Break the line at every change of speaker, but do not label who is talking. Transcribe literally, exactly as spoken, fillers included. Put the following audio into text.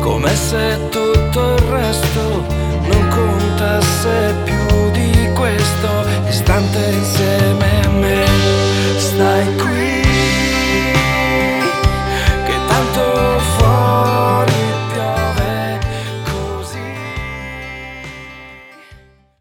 come se tutto il resto non contasse più di questo istante insieme a me.